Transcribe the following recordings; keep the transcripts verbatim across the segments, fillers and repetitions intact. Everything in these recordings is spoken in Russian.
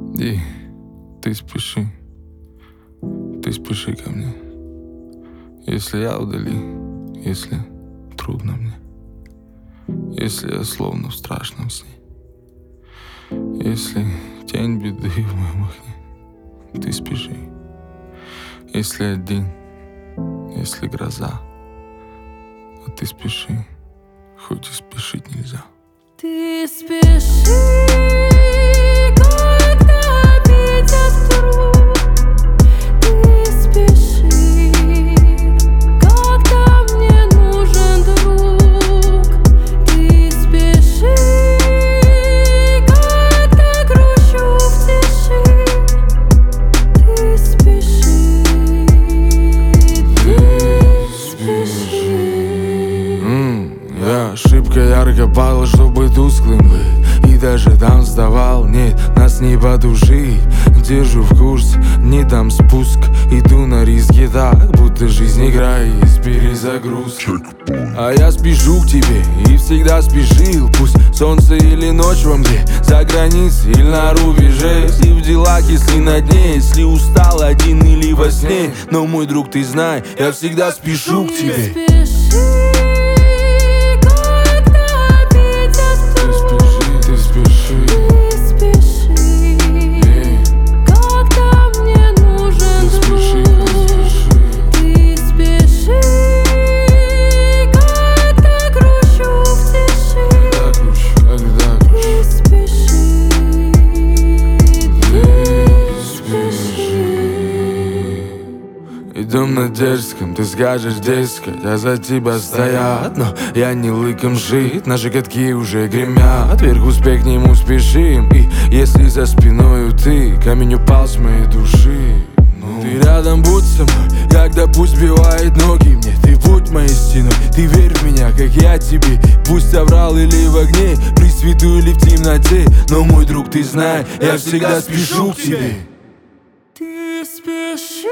И ты спеши, ты спеши ко мне. Если я вдали, если трудно мне, если я словно в страшном сне, если тень беды в моем окне, ты спеши. Если один, если гроза, а ты спеши, хоть и спешить нельзя. Ты спеши, когда придет вдруг. Ты спеши, когда мне нужен друг. Ты спеши, когда грущу в тиши. Ты спеши, ты спеши. М, Я шибко ярко падал, чтобы тусклым быть, и даже там вставал, нет, нас не потушить. Держу в курсе, не там спуск, иду на риски так, будто жизнь игра и есть перезагрузка. А я спешу к тебе и всегда спешил, пусть солнце или ночь во мгле, за границей или на рубеже. Если в делах, если на дне, если устал один или во сне, но мой друг, ты знай, я всегда спешу к тебе. Спеши, когда придет вдруг. Ты спеши, Ты спеши, когда мне нужен ты спеши, друг. Ты спеши, когда грущу в тиши. когда грущу, когда грущу. Ты спеши, Ты спеши. Идем на дерзком, ты скажешь дескать, а за тебя стоят. Но я не лыком жит, наши катки уже гремят. Вверх успех к нему спешим, и если за спиною ты, камень упал с моей души. Ну, ты рядом будь со мной, когда пусть сбивает ноги мне. Ты будь моей стеной, ты верь в меня, как я тебе. Пусть соврал или в огне, при свету или в темноте, но мой друг, ты знай, я всегда спешу к тебе. ты спеши,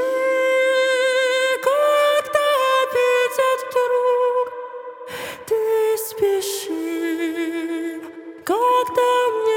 когда придет вдруг. Ты спеши, когда мне